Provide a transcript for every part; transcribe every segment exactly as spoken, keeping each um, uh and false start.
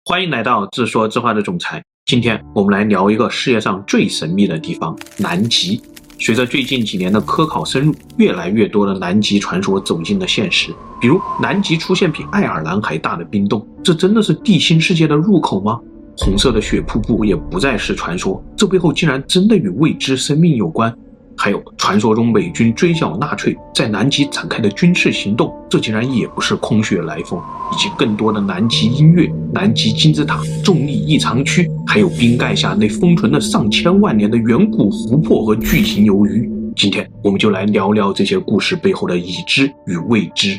欢迎来到自说自话的总裁。今天我们来聊一个世界上最神秘的地方——南极。随着最近几年的科考深入，越来越多的南极传说走进了现实。比如南极出现比爱尔兰还大的冰洞，这真的是地心世界的入口吗？红色的雪瀑布也不再是传说，这背后竟然真的与未知生命有关。还有传说中美军追剿纳粹在南极展开的军事行动，这竟然也不是空穴来风，以及更多的南极音乐、南极金字塔、重力异常区，还有冰盖下那封存了上千万年的远古湖泊和巨型鱿鱼。今天我们就来聊聊这些故事背后的已知与未知。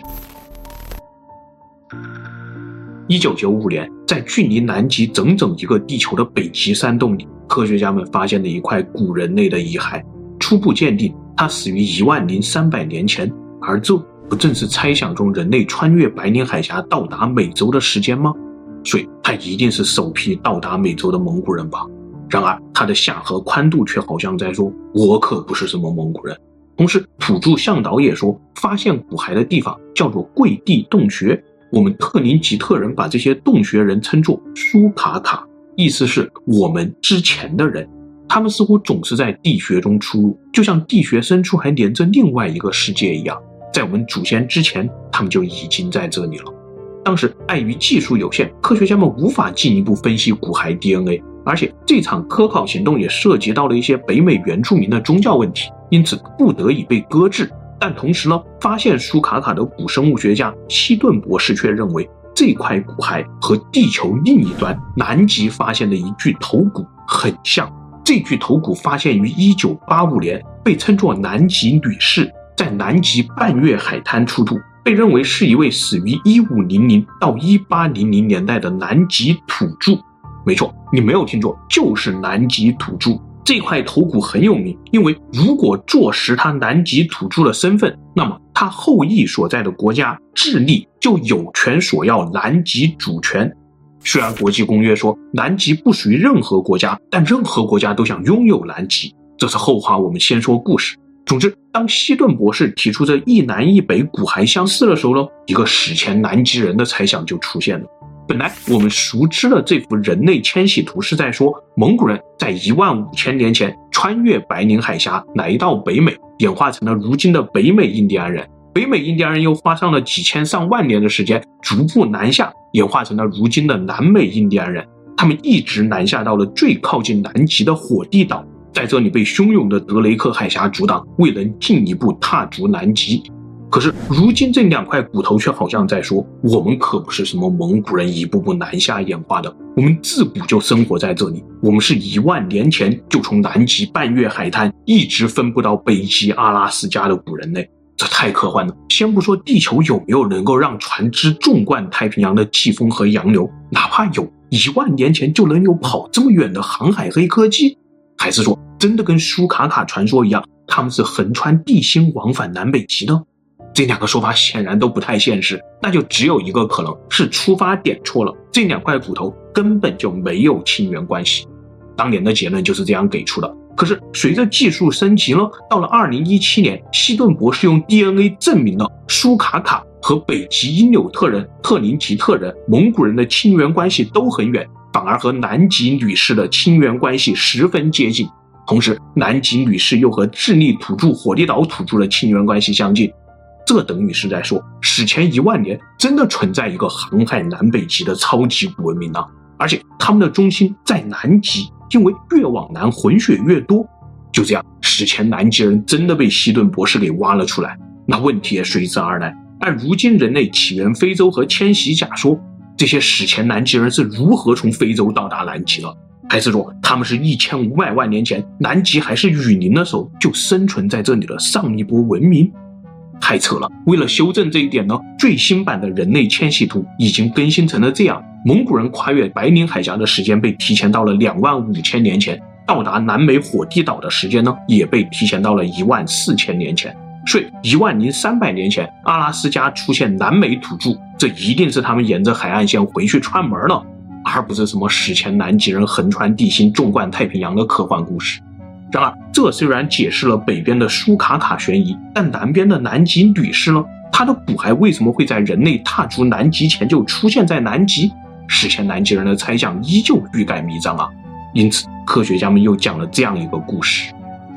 一九九五年，在距离南极整整一个地球的北极山洞里，科学家们发现了一块古人类的遗骸。初步鉴定，它死于一万零三百年前，而这不正是猜想中人类穿越白令海峡到达美洲的时间吗？所以他一定是首批到达美洲的蒙古人吧。然而他的下颌宽度却好像在说，我可不是什么蒙古人。同时土著向导也说，发现骨骸的地方叫做跪地洞穴，我们特林吉特人把这些洞穴人称作苏卡卡，意思是我们之前的人。他们似乎总是在地穴中出入，就像地穴深处还连着另外一个世界一样。在我们祖先之前，他们就已经在这里了。当时碍于技术有限，科学家们无法进一步分析骨骸 D N A， 而且这场科考行动也涉及到了一些北美原住民的宗教问题，因此不得已被搁置。但同时呢，发现苏卡卡的古生物学家希顿博士却认为，这块骨骸和地球另一端南极发现的一具头骨很像。这具头骨发现于一九八五年，被称作南极女士，在南极半月海滩出土，被认为是一位死于一五零零到一八零零年代的南极土著。没错，你没有听错，就是南极土著。这块头骨很有名，因为如果坐实他南极土著的身份，那么他后裔所在的国家智利就有权索要南极主权。虽然国际公约说南极不属于任何国家，但任何国家都想拥有南极，这是后话，我们先说故事。总之，当希顿博士提出这一南一北骨骸相似的时候呢，一个史前南极人的猜想就出现了。本来我们熟知的这幅人类迁徙图是在说，蒙古人在一万五千年前穿越白令海峡来到北美，演化成了如今的北美印第安人。北美印第安人又花上了几千上万年的时间，逐步南下，演化成了如今的南美印第安人。他们一直南下到了最靠近南极的火地岛，在这里被汹涌的德雷克海峡阻挡，未能进一步踏足南极。可是如今这两块骨头却好像在说，我们可不是什么蒙古人一步步南下演化的，我们自古就生活在这里，我们是一万年前就从南极半月海滩一直分布到北极阿拉斯加的古人类。这太科幻了，先不说地球有没有能够让船只纵贯太平洋的季风和洋流，哪怕有，一万年前就能有跑这么远的航海黑科技？还是说真的跟苏卡卡传说一样，他们是横穿地心往返南北极呢？这两个说法显然都不太现实，那就只有一个可能，是出发点错了，这两块骨头根本就没有亲缘关系。当年的结论就是这样给出的。可是随着技术升级呢，到了二零一七年，希顿博士用 D N A 证明了苏卡卡和北极因纽特人、特林吉特人、蒙古人的亲缘关系都很远，反而和南极女士的亲缘关系十分接近。同时南极女士又和智利土著、火地岛土著的亲缘关系相近，这等于是在说，史前一万年真的存在一个航海南北极的超级古文明啊！而且他们的中心在南极，因为越往南混血越多。就这样，史前南极人真的被希顿博士给挖了出来。那问题也随之而来，按如今人类起源非洲和迁徙假说，这些史前南极人是如何从非洲到达南极了？还是说他们是一千五百万年前南极还是雨林的时候就生存在这里的上一波文明？太扯了！为了修正这一点呢，最新版的人类迁徙图已经更新成了这样：蒙古人跨越白令海峡的时间被提前到了两万五千年前，到达南美火地岛的时间呢，也被提前到了一万四千年前。所以一万零三百年前，阿拉斯加出现南美土著，这一定是他们沿着海岸线回去串门了，而不是什么史前南极人横穿地心、纵贯太平洋的科幻故事。然而，这虽然解释了北边的苏卡卡悬疑，但南边的南极女士呢？她的骨骸为什么会在人类踏足南极前就出现在南极？ 史前南极人的猜想依旧欲盖弥彰啊。因此科学家们又讲了这样一个故事。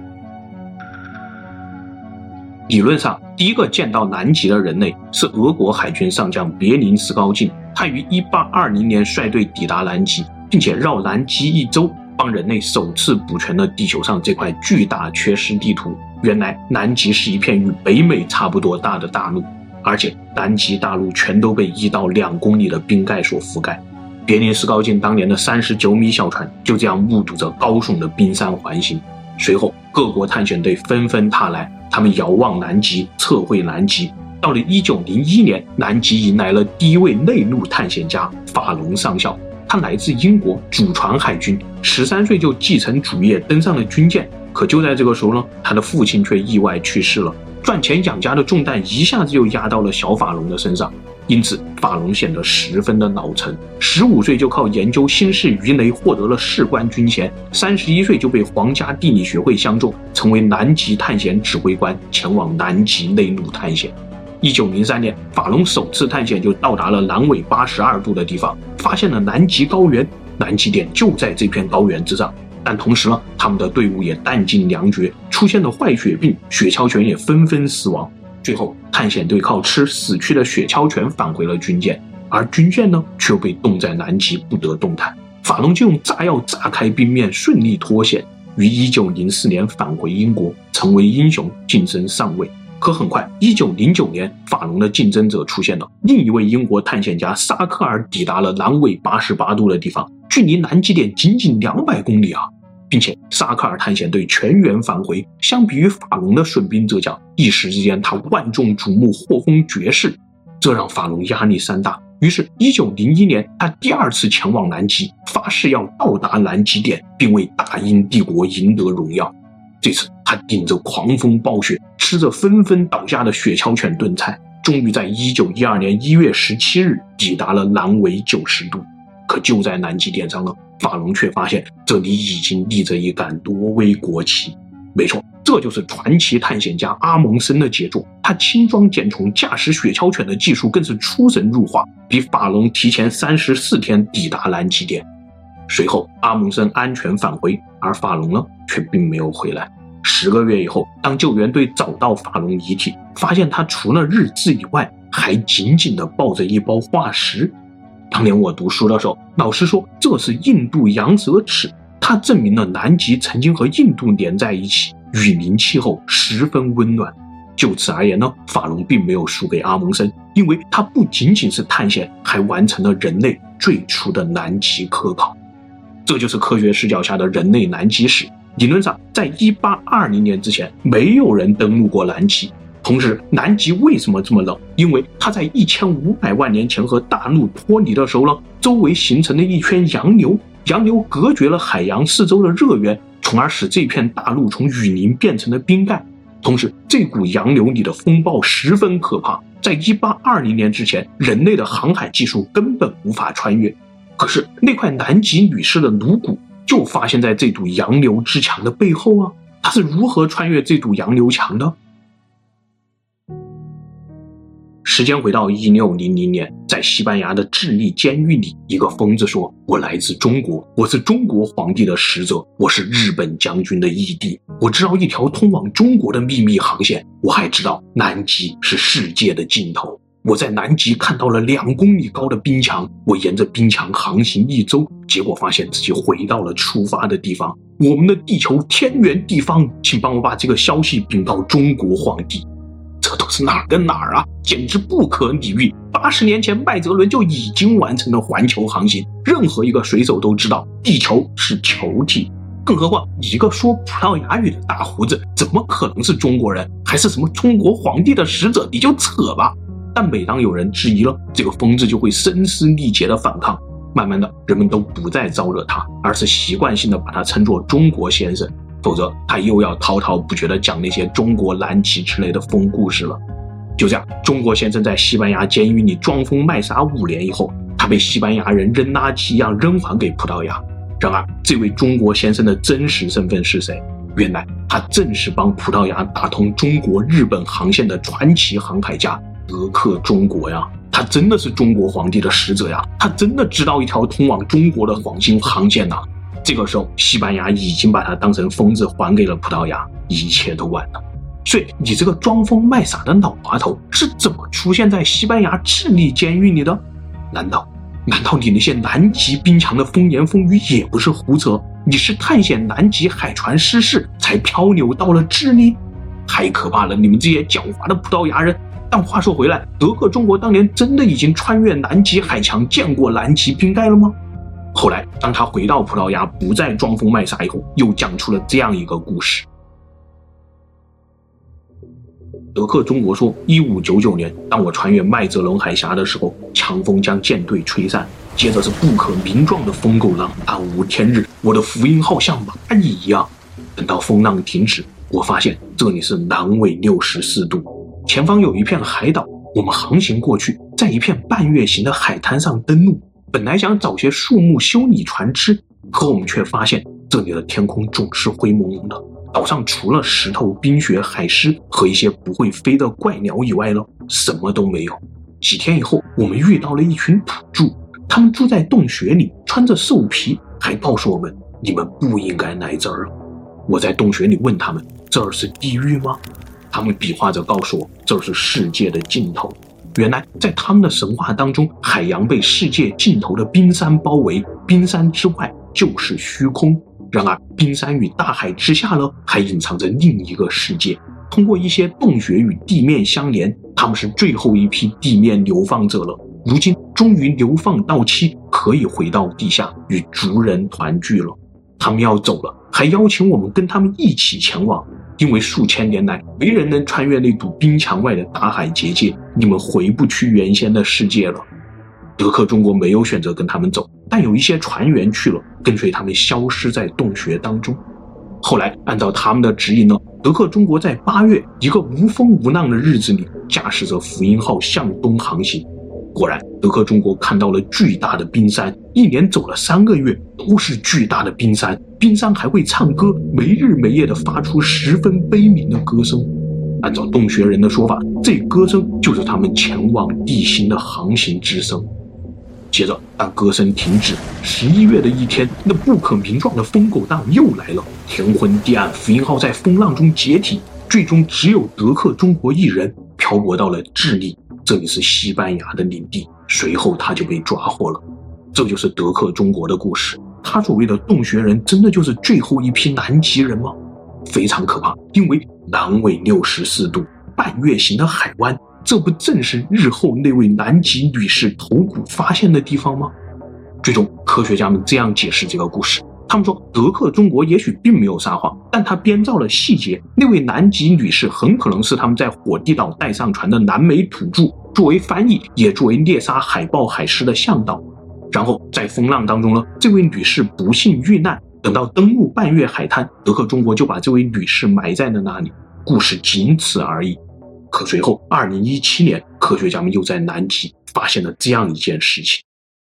理论上第一个见到南极的人类是俄国海军上将别林斯高进，他于一八二零年率队抵达南极，并且绕南极一周，帮人类首次补全了地球上这块巨大缺失地图。原来南极是一片与北美差不多大的大陆，而且南极大陆全都被一到两公里的冰盖所覆盖。别林斯高进当年的三十九米小船就这样目睹着高耸的冰山环形。随后各国探险队纷纷踏来，他们遥望南极，测绘南极。到了一九零一年，南极迎来了第一位内陆探险家法隆上校，他来自英国，祖传海军，十三岁就继承主业登上了军舰。可就在这个时候呢，他的父亲却意外去世了，赚钱养家的重担一下子就压到了小法隆的身上，因此法隆显得十分的老成。十五岁就靠研究新式鱼雷获得了士官军衔，三十一岁就被皇家地理学会相中，成为南极探险指挥官，前往南极内陆探险。一九零三年，法隆首次探险就到达了南纬八十二度的地方，发现了南极高原，南极点就在这片高原之上。但同时呢，他们的队伍也弹尽粮绝，出现了坏血病，雪橇犬也纷纷死亡。最后探险队靠吃死去的雪橇犬返回了军舰，而军舰呢却被冻在南极不得动弹。法隆就用炸药炸开冰面，顺利脱险，于一九零四年返回英国，成为英雄，晋升上尉。可很快一九零九年，法隆的竞争者出现了，另一位英国探险家沙克尔抵达了南纬八十八度的地方，距离南极点仅仅两百公里啊！并且沙克尔探险队全员返回，相比于法隆的损兵折将，一时之间他万众瞩目，获封爵士，这让法隆压力山大。于是一九零一年，他第二次前往南极，发誓要到达南极点，并为大英帝国赢得荣耀。这次他顶着狂风暴雪，吃着纷纷倒下的雪橇犬炖菜，终于在一九一二年一月十七日抵达了南纬九十度。可就在南极点上呢，法隆却发现这里已经立着一杆挪威国旗。没错，这就是传奇探险家阿蒙森的杰作。他轻装简从，驾驶雪橇犬的技术更是出神入化，比法隆提前三十四天抵达南极点。随后阿蒙森安全返回，而法隆呢却并没有回来。十个月以后，当救援队找到法隆遗体，发现他除了日志以外，还紧紧地抱着一包化石。当年我读书的时候，老师说这是印度羊舌齿，它证明了南极曾经和印度连在一起，雨林气候十分温暖。就此而言呢，法隆并没有输给阿蒙森，因为他不仅仅是探险，还完成了人类最初的南极科考。这就是科学视角下的人类南极史。理论上，在一八二零年之前，没有人登陆过南极。同时，南极为什么这么冷？因为它在一千五百万年前和大陆脱离的时候呢，周围形成了一圈洋流，洋流隔绝了海洋四周的热源，从而使这片大陆从雨林变成了冰盖。同时，这股洋流里的风暴十分可怕，在一八二零年之前，人类的航海技术根本无法穿越。可是，那块南极女士的颅骨就发现在这堵洋流之墙的背后啊，她是如何穿越这堵洋流墙的？时间回到一六零零年，在西班牙的智利监狱里，一个疯子说：“我来自中国，我是中国皇帝的使者，我是日本将军的义弟，我知道一条通往中国的秘密航线，我还知道南极是世界的尽头。我在南极看到了两公里高的冰墙，我沿着冰墙航行一周，结果发现自己回到了出发的地方。我们的地球天圆地方，请帮我把这个消息禀告中国皇帝。”这都是哪儿跟哪儿啊，简直不可理喻。八十年前麦哲伦就已经完成了环球航行，任何一个水手都知道地球是球体，更何况一个说葡萄牙语的大胡子怎么可能是中国人，还是什么中国皇帝的使者？你就扯吧。但每当有人质疑了，这个疯子就会声嘶力竭的反抗。慢慢的，人们都不再招惹他，而是习惯性的把他称作中国先生，否则他又要滔滔不绝地讲那些中国蓝旗之类的疯故事了。就这样，中国先生在西班牙监狱里装疯卖傻五年以后，他被西班牙人扔垃圾一样扔还给葡萄牙。然而，这位中国先生的真实身份是谁？原来他正是帮葡萄牙打通中国日本航线的传奇航海家德克中国呀。 他真的是中国皇帝的使者呀，他真的知道一条通往中国的黄金航线呐。这个时候，西班牙已经把他当成疯子还给了葡萄牙，一切都晚了。所以你这个装疯卖傻的老滑头是怎么出现在西班牙智利监狱里的？难道难道你那些南极冰墙的风言风语也不是胡扯？你是探险南极海船失事才漂流到了智利？太可怕了，你们这些狡猾的葡萄牙人！但话说回来，德克中国当年真的已经穿越南极海墙见过南极冰盖了吗？后来当他回到葡萄牙不再装疯卖傻以后，又讲出了这样一个故事。德克中国说，一五九九年当我穿越麦哲伦海峡的时候，强风将舰队吹散，接着是不可名状的风狗浪，暗无天日，我的福音号像蚂蚁一样。等到风浪停止，我发现这里是南纬六十四度，前方有一片海岛，我们航行过去，在一片半月形的海滩上登陆。本来想找些树木修理船只，可我们却发现这里的天空总是灰蒙蒙的，岛上除了石头、冰雪、海狮和一些不会飞的怪鸟以外了，什么都没有。几天以后，我们遇到了一群土著，他们住在洞穴里，穿着兽皮，还告诉我们你们不应该来这儿了。我在洞穴里问他们，这儿是地狱吗？他们比划着告诉我，这儿是世界的尽头。原来在他们的神话当中，海洋被世界尽头的冰山包围，冰山之外就是虚空。然而冰山与大海之下呢，还隐藏着另一个世界。通过一些洞穴与地面相连，他们是最后一批地面流放者了。如今终于流放到期，可以回到地下与族人团聚了。他们要走了，还邀请我们跟他们一起前往。因为数千年来没人能穿越那堵冰墙外的大海结界，你们回不去原先的世界了。德克中国没有选择跟他们走，但有一些船员去了，跟随他们消失在洞穴当中。后来按照他们的指引呢，德克中国在八月一个无风无浪的日子里，驾驶着福音号向东航行。果然德克中国看到了巨大的冰山，一连走了三个月都是巨大的冰山，冰山还会唱歌，没日没夜地发出十分悲鸣的歌声。按照洞穴人的说法，这歌声就是他们前往地心的航行之声。接着当歌声停止，十一月的一天，那不可名状的疯狗浪又来了，天昏地暗，福音号在风浪中解体，最终只有德克中国一人漂泊到了智利，这里是西班牙的领地，随后他就被抓获了。这就是德克中国的故事。他所谓的洞穴人真的就是最后一批南极人吗？非常可怕，因为南纬六十四度，半月形的海湾，这不正是日后那位南极女士头骨发现的地方吗？最终科学家们这样解释这个故事，他们说德克中国也许并没有撒谎，但他编造了细节，那位南极女士很可能是他们在火地岛带上船的南美土著，作为翻译也作为猎杀海豹海狮的向导。然后在风浪当中呢，这位女士不幸遇难，等到登陆半月海滩，德克中国就把这位女士埋在了那里，故事仅此而已。可随后二零一七年，科学家们又在南极发现了这样一件事情。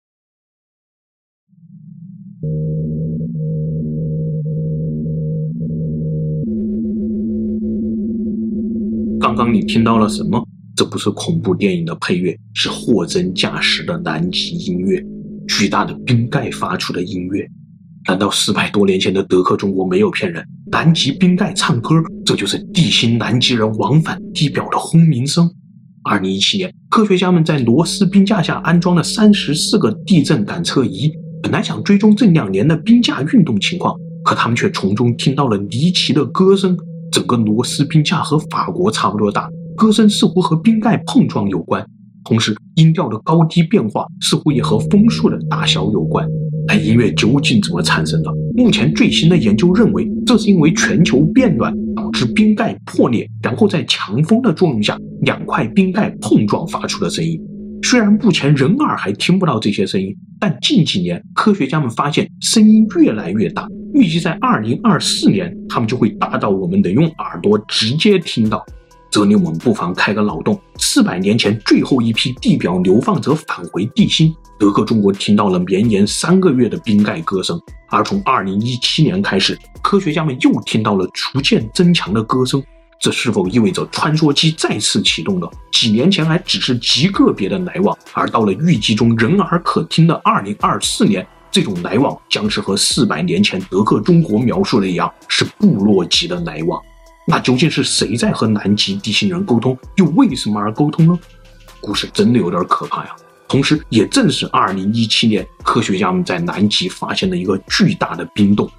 刚刚你听到了什么？这不是恐怖电影的配乐，是货真价实的南极音乐，巨大的冰盖发出的音乐。难道四百多年前的德克中国没有骗人？南极冰盖唱歌，这就是地心南极人往返地表的轰鸣声。二零一七年，科学家们在罗斯冰架下安装了三十四个地震感测仪，本来想追踪这两年的冰架运动情况，可他们却从中听到了离奇的歌声。整个罗斯冰架和法国差不多大，歌声似乎和冰盖碰撞有关，同时音调的高低变化似乎也和风速的大小有关。但音乐究竟怎么产生的？目前最新的研究认为，这是因为全球变暖导致冰盖破裂，然后在强风的作用下，两块冰盖碰撞发出的声音。虽然目前人耳还听不到这些声音，但近几年科学家们发现声音越来越大，预计在二零二四年他们就会大到我们得用耳朵直接听到。这里我们不妨开个脑洞，四百年前最后一批地表流放者返回地心，德克中国听到了绵延三个月的冰盖歌声，而从二零一七年开始，科学家们又听到了逐渐增强的歌声。 这是否意味着穿梭机再次启动了？几年前还只是极个别的来往，而到了预计中人耳可听的二零二四年，这种来往将是和四百年前德克中国描述的一样，是部落级的来往。那究竟是谁在和南极地心人沟通，又为什么而沟通呢？故事真的有点可怕呀。同时也正是二零一七年科学家们在南极发现了一个巨大的冰洞。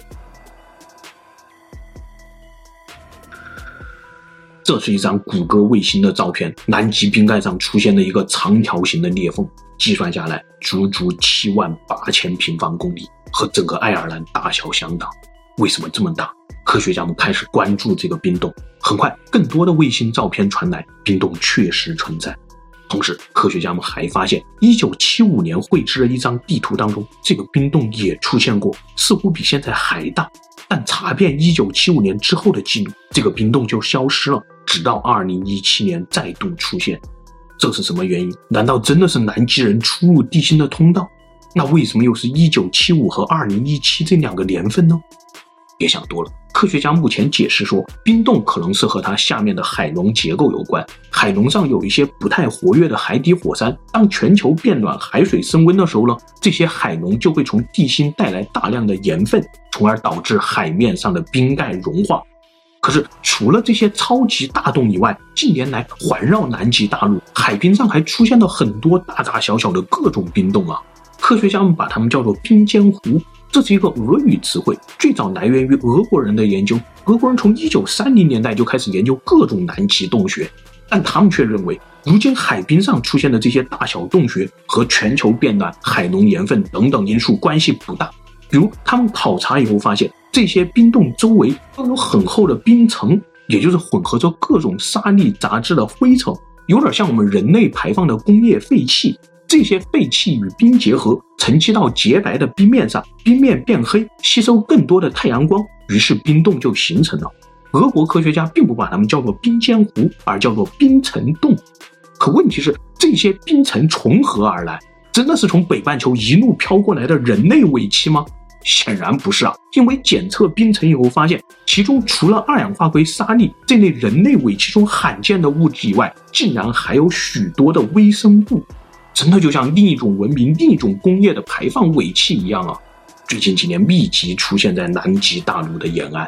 这是一张谷歌卫星的照片，南极冰盖上出现了一个长条形的裂缝，计算下来足足七万八千平方公里，和整个爱尔兰大小相当。为什么这么大？科学家们开始关注这个冰洞，很快更多的卫星照片传来，冰洞确实存在。同时科学家们还发现一九七五年绘制的一张地图当中，这个冰洞也出现过，似乎比现在还大。但查遍一九七五年之后的记录，这个冰洞就消失了，直到二零一七年再度出现。这是什么原因？难道真的是南极人出入地心的通道？那为什么又是一九七五和二零一七这两个年份呢？别想多了，科学家目前解释说，冰洞可能是和它下面的海龙结构有关。海龙上有一些不太活跃的海底火山，当全球变暖、海水升温的时候呢，这些海龙就会从地心带来大量的盐分，从而导致海面上的冰盖融化。可是除了这些超级大洞以外，近年来环绕南极大陆海冰上还出现了很多大大小小的各种冰洞啊。科学家们把它们叫做冰尖湖，这是一个俄语词汇，最早来源于俄国人的研究。俄国人从一九三零年代就开始研究各种南极洞穴，但他们却认为如今海冰上出现的这些大小洞穴和全球变暖、海龙盐分等等因素关系不大。比如他们考察以后发现，这些冰洞周围都有很厚的冰层，也就是混合着各种沙粒杂质的灰尘，有点像我们人类排放的工业废气。这些废气与冰结合，沉积到洁白的冰面上，冰面变黑，吸收更多的太阳光，于是冰洞就形成了。俄国科学家并不把它们叫做冰尖湖，而叫做冰层洞。可问题是，这些冰层从何而来？真的是从北半球一路飘过来的人类尾气吗？显然不是啊，因为检测冰层以后发现，其中除了二氧化硅沙粒这类人类尾气中罕见的物质以外，竟然还有许多的微生物。真的就像另一种文明、另一种工业的排放尾气一样啊！最近几年密集出现在南极大陆的沿岸。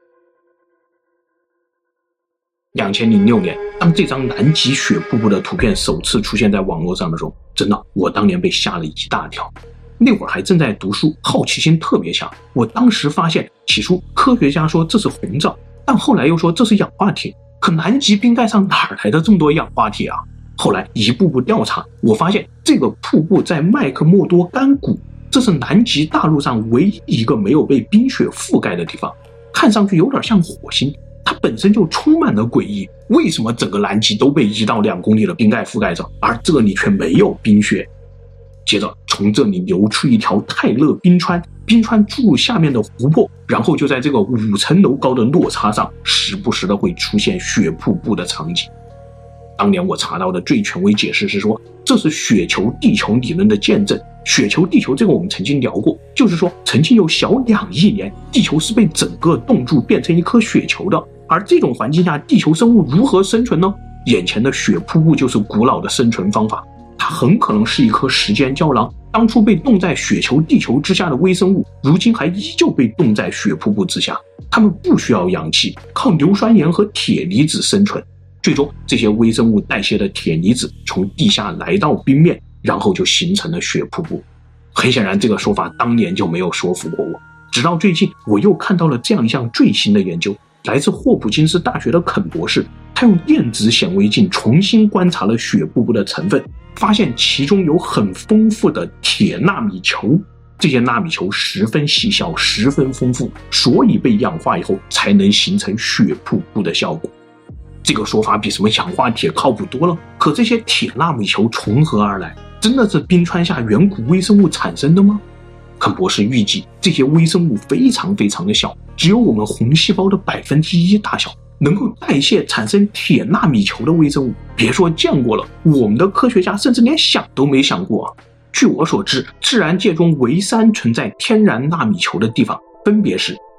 二零零六年，当这张南极雪瀑布的图片首次出现在网络上的时候，真的，我当年被吓了一大跳。那会儿还正在读书，好奇心特别强。我当时发现，起初科学家说这是红兆，但后来又说这是氧化铁。可南极冰盖上哪来的这么多氧化铁啊？后来一步步调查，我发现这个瀑布在麦克默多干谷，这是南极大陆上唯一一个没有被冰雪覆盖的地方，看上去有点像火星，它本身就充满了诡异。为什么整个南极都被一到两公里的冰盖覆盖着，而这里却没有冰雪？接着从这里流出一条泰勒冰川，冰川注入下面的湖泊，然后就在这个五层楼高的落差上，时不时的会出现雪瀑布的场景。当年我查到的最权威解释是说，这是雪球地球理论的见证。雪球地球这个我们曾经聊过，就是说曾经有小两亿年，地球是被整个冻住变成一颗雪球的。而这种环境下，地球生物如何生存呢？眼前的雪瀑布就是古老的生存方法。它很可能是一颗时间胶囊，当初被冻在雪球地球之下的微生物，如今还依旧被冻在雪瀑布之下。它们不需要氧气，靠硫酸盐和铁离子生存。最终这些微生物代谢的铁离子从地下来到冰面，然后就形成了雪瀑布。很显然这个说法当年就没有说服过我，直到最近我又看到了这样一项最新的研究，来自霍普金斯大学的肯博士，他用电子显微镜重新观察了雪瀑布的成分，发现其中有很丰富的铁纳米球。这些纳米球十分细小，十分丰富，所以被氧化以后才能形成雪瀑布的效果。这个说法比什么氧化铁靠谱多了。可这些铁纳米球从何而来？真的是冰川下远古微生物产生的吗？肯博士预计这些微生物非常非常的小，只有我们红细胞的百分之一大小，能够代谢产生铁纳米球的微生物，别说见过了，我们的科学家甚至连想都没想过啊。据我所知，自然界中唯三存在天然纳米球的地方分别是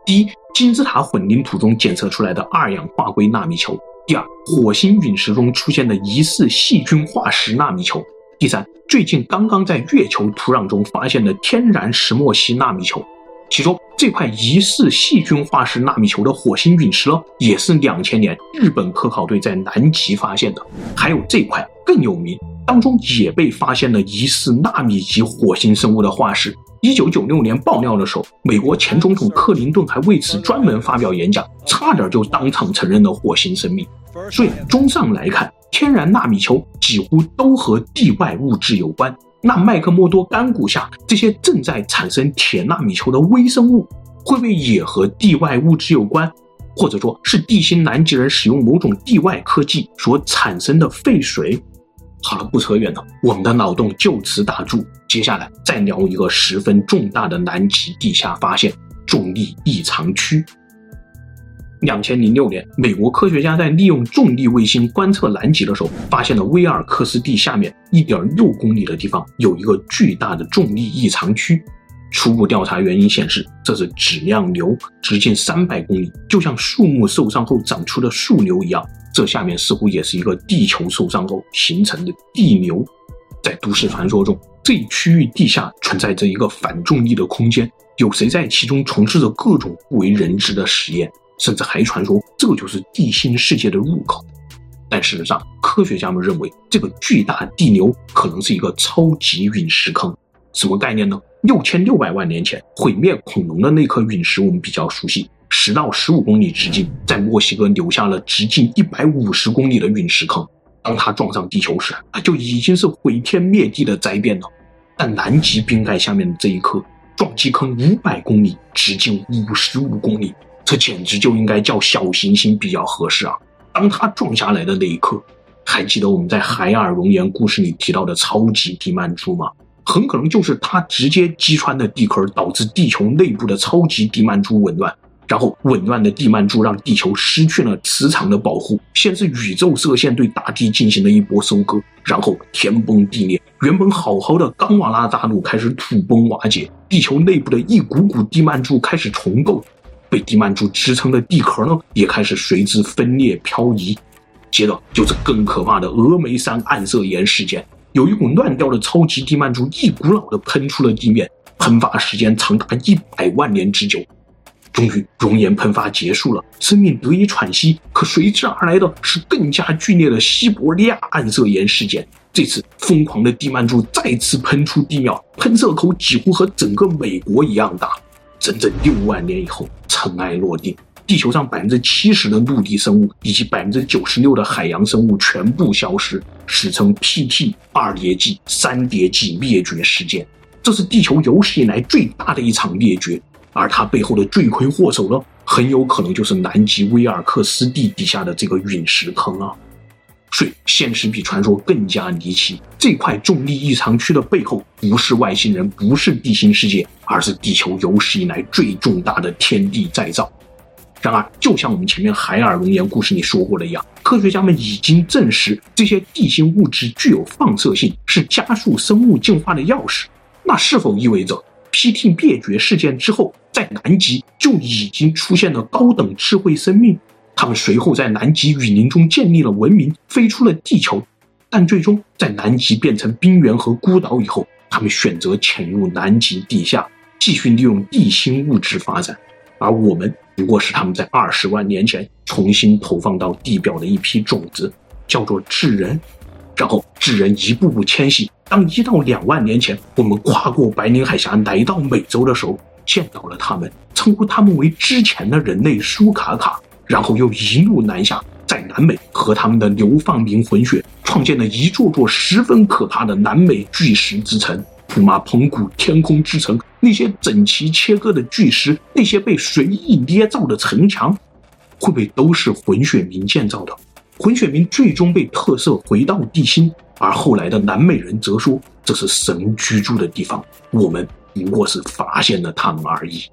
第一，金字塔混凝土中检测出来的二氧化硅纳米球；第二，火星陨石中出现的疑似细菌化石纳米球；第三，最近刚刚在月球土壤中发现的天然石墨烯纳米球。其中这块疑似细菌化石纳米球的火星陨石呢，也是两千年日本科考队在南极发现的。还有这块更有名，当中也被发现了疑似纳米级火星生物的化石。一九九六年爆料的时候，美国前总统克林顿还为此专门发表演讲，差点就当场承认了火星生命。所以综上来看，天然纳米球几乎都和地外物质有关。那麦克默多干谷下这些正在产生铁纳米球的微生物，会不会也和地外物质有关？或者说是地心南极人使用某种地外科技所产生的废水？好了，不扯远了，我们的脑洞就此打住。接下来再聊一个十分重大的南极地下发现——重力异常区。二零零六年，美国科学家在利用重力卫星观测南极的时候，发现了威尔克斯地下面 一点六公里的地方有一个巨大的重力异常区。初步调查原因显示，这是质量瘤，直径三百公里，就像树木受伤后长出的树瘤一样。这下面似乎也是一个地球受伤后形成的地瘤。在都市传说中，这一区域地下存在着一个反重力的空间，有谁在其中从事着各种不为人知的实验，甚至还传说这个就是地心世界的入口。但事实上，科学家们认为这个巨大地瘤可能是一个超级陨石坑。什么概念呢？六千六百万年前毁灭恐龙的那颗陨石我们比较熟悉，十到十五公里直径，在墨西哥留下了直径一百五十公里的陨石坑。当它撞上地球时，就已经是毁天灭地的灾变了。但南极冰盖下面的这一颗撞击坑五百公里，直径五十五公里，这简直就应该叫小行星比较合适啊！当它撞下来的那一刻，还记得我们在海尔熔岩故事里提到的超级地幔珠吗？很可能就是它直接击穿的地壳，导致地球内部的超级地幔珠紊乱，然后紊乱的地幔珠让地球失去了磁场的保护，先是宇宙射线对大地进行了一波收割，然后天崩地裂，原本好好的冈瓦拉大陆开始土崩瓦解，地球内部的一股股地幔珠开始重构，被地幔珠支撑的地壳呢也开始随之分裂漂移。接着就是更可怕的峨眉山暗色岩事件，有一股乱掉的超级地幔珠一股脑的喷出了地面，喷发时间长达一百万年之久。终于熔岩喷发结束了，生命得以喘息，可随之而来的是更加剧烈的西伯利亚暗色岩事件。这次疯狂的地幔珠再次喷出地面，喷射口几乎和整个美国一样大。整整六万年以后，尘埃落定，地球上 百分之七十 的陆地生物以及 百分之九十六 的海洋生物全部消失，史称 P T 二叠纪三叠纪灭绝事件。这是地球有史以来最大的一场灭绝，而它背后的罪魁祸首呢，很有可能就是南极威尔克斯地底下的这个陨石坑啊。所以现实比传说更加离奇，这块重力异常区的背后不是外星人，不是地心世界，而是地球有史以来最重大的天地再造。然而就像我们前面海尔熔岩故事里说过的一样，科学家们已经证实这些地心物质具有放射性，是加速生物进化的钥匙。那是否意味着 P T 灭绝事件之后，在南极就已经出现了高等智慧生命？他们随后在南极雨林中建立了文明，飞出了地球，但最终在南极变成冰原和孤岛以后，他们选择潜入南极地下，继续利用地心物质发展。而我们不过是他们在二十万年前重新投放到地表的一批种子，叫做智人。然后智人一步步迁徙，当一到两万年前我们跨过白令海峡来到美洲的时候，见到了他们，称呼他们为之前的人类苏卡卡，然后又一路南下，在南美和他们的流放灵混血，创建了一座座十分可怕的南美巨石之城，普马蓬古天空之城，那些整齐切割的巨石，那些被随意捏造的城墙，会不会都是混血民建造的？混血民最终被特赦回到地心，而后来的南美人则说这是神居住的地方，我们不过是发现了他们而已。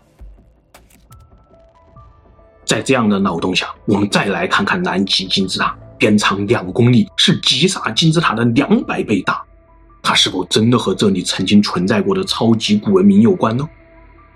在这样的脑洞下，我们再来看看南极金字塔，边长两公里，是吉萨金字塔的两百倍大。它是否真的和这里曾经存在过的超级古文明有关呢？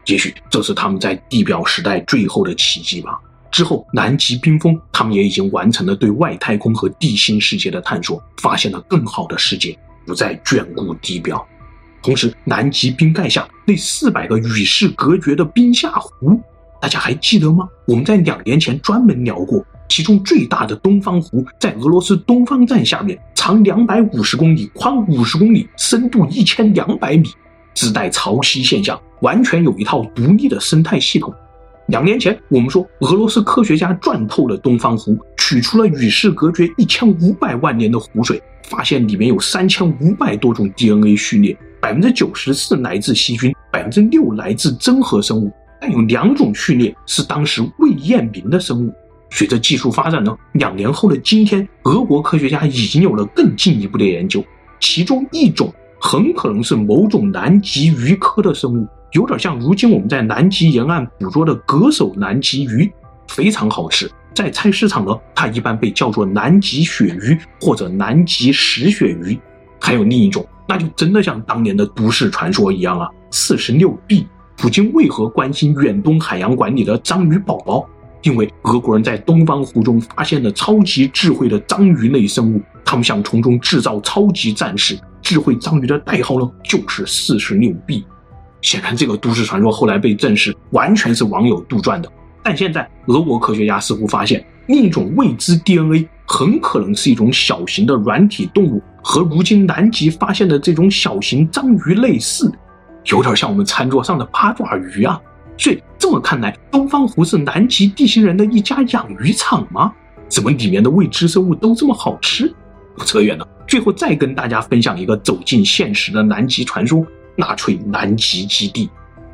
也许这是他们在地表时代最后的奇迹吧。之后南极冰封，他们也已经完成了对外太空和地心世界的探索，发现了更好的世界，不再眷顾地表。同时南极冰盖下那四百个与世隔绝的冰下湖，大家还记得吗？我们在两年前专门聊过，其中最大的东方湖在俄罗斯东方站下面，长两百五十公里，宽五十公里，深度一千两百米，自带潮汐现象，完全有一套独立的生态系统。两年前我们说俄罗斯科学家钻透了东方湖，取出了与世隔绝一千五百万年的湖水，发现里面有三千五百多种 D N A 序列， 百分之九十四 来自细菌， 百分之六 来自真核生物，但有两种序列是当时未验明的生物。随着技术发展呢，两年后的今天，俄国科学家已经有了更进一步的研究，其中一种很可能是某种南极鱼科的生物，有点像如今我们在南极沿岸捕捉的蛤手南极鱼，非常好吃。在菜市场呢，它一般被叫做南极鳕鱼或者南极石鳕鱼。还有另一种，那就真的像当年的都市传说一样啊，四十六 B。 普京为何关心远东海洋馆里的章鱼宝宝？因为俄国人在东方湖中发现了超级智慧的章鱼类生物，他们想从中制造超级战士，智慧章鱼的代号呢就是四十六 B。 显然这个都市传说后来被证实完全是网友杜撰的，但现在俄国科学家似乎发现另一种未知 D N A 很可能是一种小型的软体动物，和如今南极发现的这种小型章鱼类似，有点像我们餐桌上的八爪鱼啊。所以这么看来，东方湖是南极地心人的一家养鱼场吗？怎么里面的未知生物都这么好吃？不扯远了，最后再跟大家分享一个走进现实的南极传说——纳粹南极基地。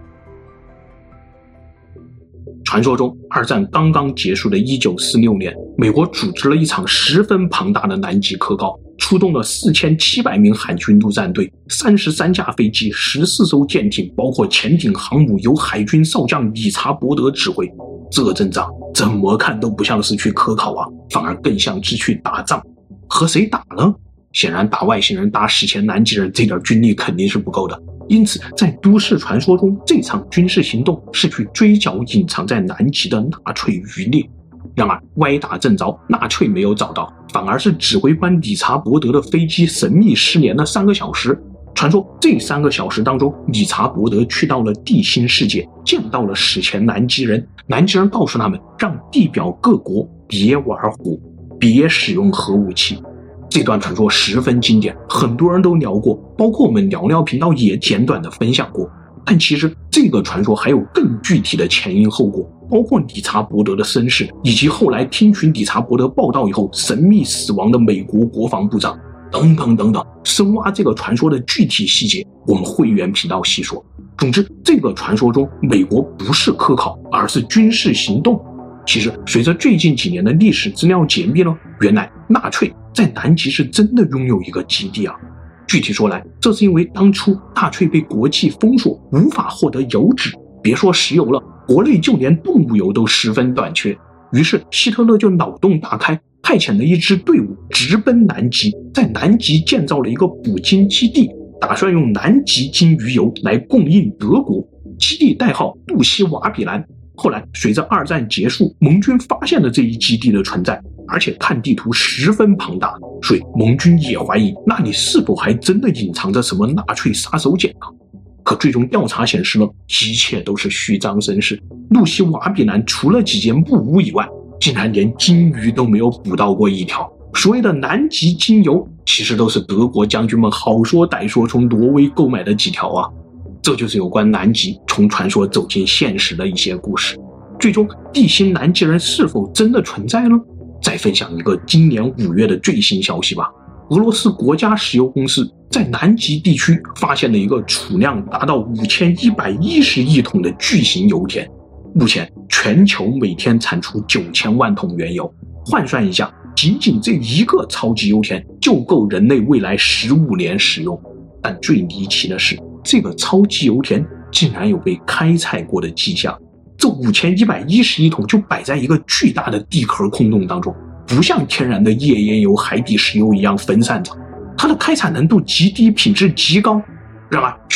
传说中，二战刚刚结束的一九四六年，美国组织了一场十分庞大的南极科高，出动了四千七百名海军陆战队，三十三架飞机，十四艘舰艇，包括潜艇航母，由海军少将理查伯德指挥。这阵仗怎么看都不像是去科考啊，反而更像是去打仗。和谁打呢？显然打外星人，打史前南极人，这点军力肯定是不够的。因此在都市传说中，这场军事行动是去追剿隐藏在南极的纳粹余孽。然而歪打正着，纳粹没有找到，反而是指挥官理查伯德的飞机神秘失联了三个小时。传说这三个小时当中，理查伯德去到了地心世界，见到了史前南极人。南极人告诉他们，让地表各国别玩火，别使用核武器。这段传说十分经典，很多人都聊过，包括我们聊聊频道也简短的分享过。但其实这个传说还有更具体的前因后果，包括理查伯德的身世，以及后来听取理查伯德报道以后神秘死亡的美国国防部长，等等等等。深挖这个传说的具体细节，我们会员频道细说。总之，这个传说中美国不是科考，而是军事行动。其实随着最近几年的历史资料解密呢，原来纳粹在南极是真的拥有一个基地啊。具体说来，这是因为当初纳粹被国际封锁，无法获得油脂，别说石油了，国内就连动物油都十分短缺。于是希特勒就脑洞大开，派遣了一支队伍直奔南极，在南极建造了一个捕鲸基地，打算用南极鲸鱼油来供应德国。基地代号杜西瓦比兰。后来随着二战结束，盟军发现了这一基地的存在，而且看地图十分庞大，所以盟军也怀疑那里是否还真的隐藏着什么纳粹杀手锏啊。可最终调查显示呢，一切都是虚张声势。路西瓦比兰除了几间木屋以外，竟然连鲸鱼都没有捕到过一条。所谓的南极鲸油，其实都是德国将军们好说歹说从挪威购买的几条啊。这就是有关南极从传说走进现实的一些故事。最终地心南极人是否真的存在呢？再分享一个今年五月的最新消息吧。俄罗斯国家石油公司在南极地区发现了一个储量达到五千一百一十亿桶的巨型油田。目前全球每天产出九千万桶原油，换算一下，仅仅这一个超级油田就够人类未来十五年使用。但最离奇的是，这个超级油田竟然有被开采过的迹象。这五千一百一十亿桶就摆在一个巨大的地壳空洞当中，不像天然的页岩油、海底石油一样分散着，它的开采难度极低，品质极高。然而全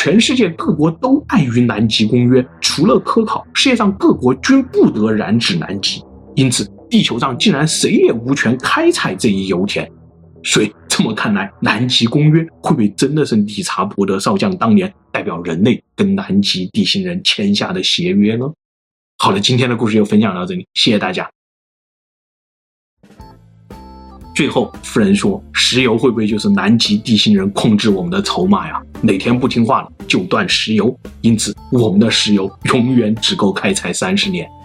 全世界各国都碍于南极公约，除了科考，世界上各国均不得染指南极，因此地球上竟然谁也无权开采这一油田。所以这么看来，南极公约会不会真的是理查伯德少将当年代表人类跟南极地心人签下的协约呢？好了，今天的故事就分享到这里，谢谢大家。最后夫人说，石油会不会就是南极地心人控制我们的筹码呀？哪天不听话了就断石油，因此我们的石油永远只够开采三十年。